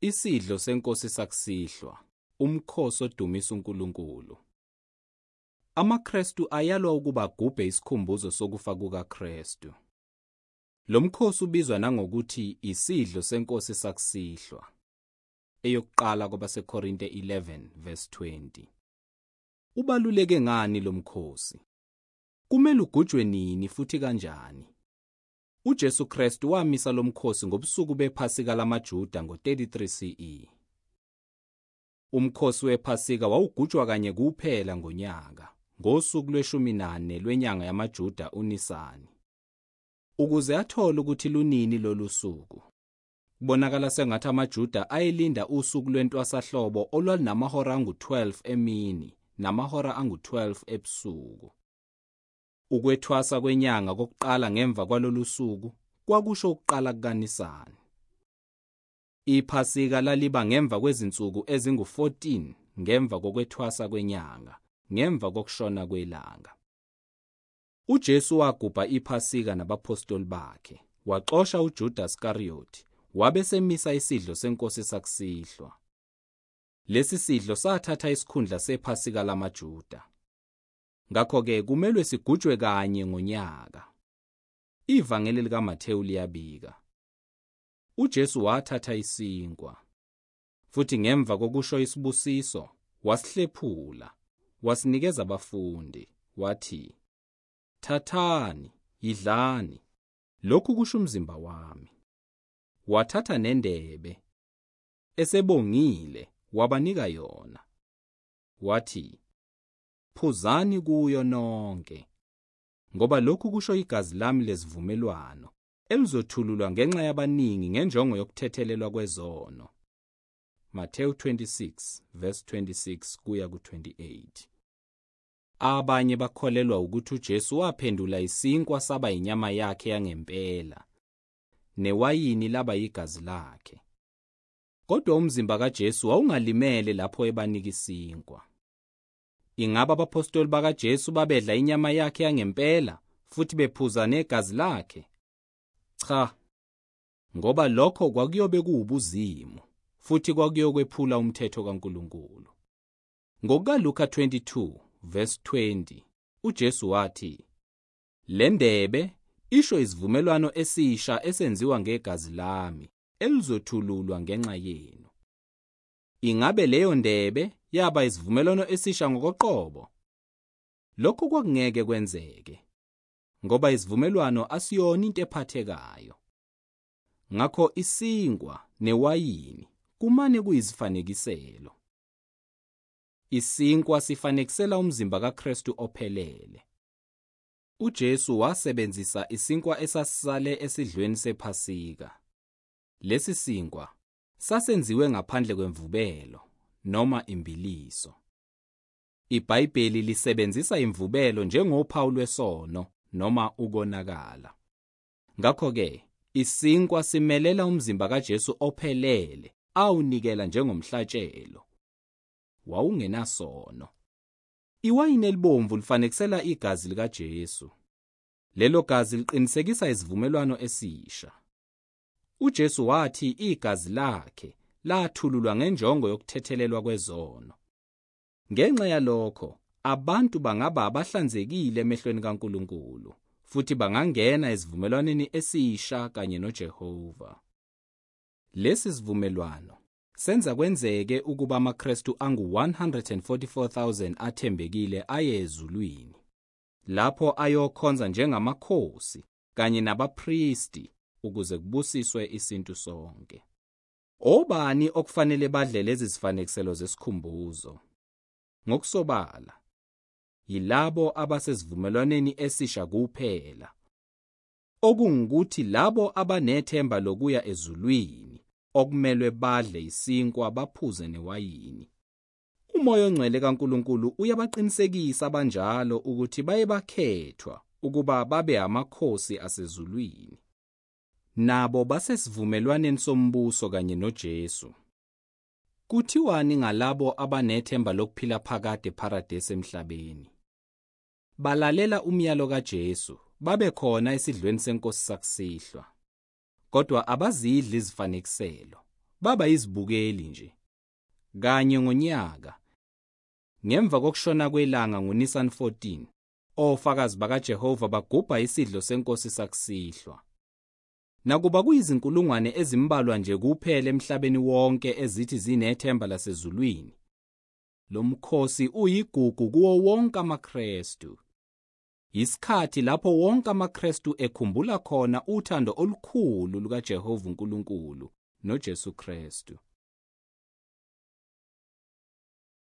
Isidlo senkosi sakusihlwa, umkhosi odumisa uNkulunkulu. AmaKristu ayalwa ukuba agubhe isikhumbuzo sokufa kukaKristu. Lo mkhosi ubizwa nangokuthi isidlo senkosi sakusihlwa. Eyokuqala kwabaseKorinte 11:20. Ubaluleke ngani lo mkhosi? Kumele ugujwe nini futhi kanjani? uJesu Kristu wamisa lo mkhosi ngobusuku bePhasika lamaJuda ngo-33 CE. Umkhosi wePhasika wawugujwa kanye kuphela ngonyaka, ngosuku lwe-14 lwenyanga yamaJuda uNisani. Ukuze athole ukuthi lunini lolu suku, kubonakala sengathi amaJuda ayelinda usuku lwentwasahlobo olwalinamahora angu-12 emini namahora angu-12 ebusuku. Ukwethwasa kwenyanga kokuqala ngemva kwalolu suku kwakusho ukuqala kukaNisani. IPhasika laliba ngemva kwezinsuku ezingu-14 ngemva kokwethwasa kwenyanga, ngemva kokushona kwelanga. uJesu wagubha iPhasika nabapostoli bakhe, waxosha uJudas Iskariyothi, wabe semisa isidlo senkosi sakusihlwa. Lesi sidlo sathatha isikhundla sePhasika lamaJuda. Ngakho-ke kumele sigujwe kanye ngonyaka. Ivangeli likaMathewu liyabika. uJesu wathatha isinkwa, futhi ngemva kokusho isibusiso, wasihlephula, wasinikeza abafundi, wathi, "Thathani, yidlani, lokhu kusho umzimba wami." Wathatha nendebe, esebongile, wabanika yona. Wathi, "Phuzani kuyo nonke, ngoba lokhu kusho igazi lami lesivumelwano, elizothululwa ngenxa yabaningi ngenjongo yokuthethelelwa kwezono." Mathewu 26:26 kuya ku-28. Abanye bakholelwa ukuthi uJesu waphendula isinkwa saba inyama yakhe yangempela, newayini laba yigazi lakhe. Kodwa umzimba kaJesu wawungalimele lapho ebanika isinkwa. Ingaba abapostoli bakaJesu babedla inyama yakhe yangempela futhi bephuza negazi lakhe? Cha, ngoba lokho kwakuyobe kuwubuzimu, futhi kwakuyokwephula umthetho kaNkulunkulu. NgokukaLuka 22:20, uJesu wathi, "Le ndebe isho isivumelwano esisha esenziwa ngegazi lami, elizothululwa ngenxa yenu." Ingabe leyo ndebe yaba isivumelwano esisha ngokoqobo? Lokhu kwakungeke kwenzeke, ngoba isivumelwano asiyona into ephathekayo. Ngakho isinkwa newayini kumane kuyizifanekiselo. Isinkwa sifanekisela umzimba kaKristu ophelele. uJesu wasebenzisa isinkwa esasisale esidlweni sePhasika. Lesi sinkwa sasenziwe ngaphandle kwemvubelo noma imbiliso. IBhayibheli lisebenzisa imvubelo njengophawu lwesono noma ukonakala. Ngakho-ke, isinkwa simelela umzimba kaJesu ophelele, awunikela njengomhlatshelo. Wawungenasono. Iwayini elibomvu lifanekisela igazi likaJesu. Lelo gazi liqinisekisa isivumelwano esisha. uJesu wathi igazi lakhe lathululwa ngenjongo yokuthethelelwa kwezono. Ngenxa yalokho, abantu bangaba abahlanzekile emehlweni kaNkulunkulu, futhi bangangena esivumelwaneni esisha kanye noJehova. Lesi sivumelwano senza kwenzeke ukuba amaKristu angu-144,000 athembekile aye ezulwini, lapho ayokhonza njengamakhosi kanye nabapristi ukuze kubusiswe isintu sonke. Obani okufanele badle lezi zifanekiselo zesikhumbuzo? Ngokusobala, yilabo abasesivumelwaneni esisha kuphela, okungukuthi labo abanethemba lokuya ezulwini, okumelwe badle isinkwa baphuze newayini. uMoya oNgcwele kaNkulunkulu uyabaqinisekisa abanjalo ukuthi baye bakhethwa ukuba babe amakhosi asezulwini. Nabo basesivumelwaneni sombuso kanye noJesu. Kuthiwani ngalabo abanethemba lokuphila phakade ePharadesi emhlabeni? Balalela umyalo kaJesu, babe khona esidlweni senkosi sakusihlwa. Kodwa abazidli izifanekiselo, baba izibukeli nje. Kanye ngonyaka, ngemva kokushona kwelanga ngoNisan 14, ofakazi bakaJehova bagubha isidlo senkosi sakusihlwa. Nakuba kuyizinkulungwane ezimbalwa nje kuphela emhlabeni wonke ezithi zinethemba lasezulwini, lo mkhosi uyigugu kuwo wonke amaKristu. Isikhathi lapho wonke amaKristu ekhumbula khona uthando olukhulu lukaJehova uNkulunkulu noJesu Kristu.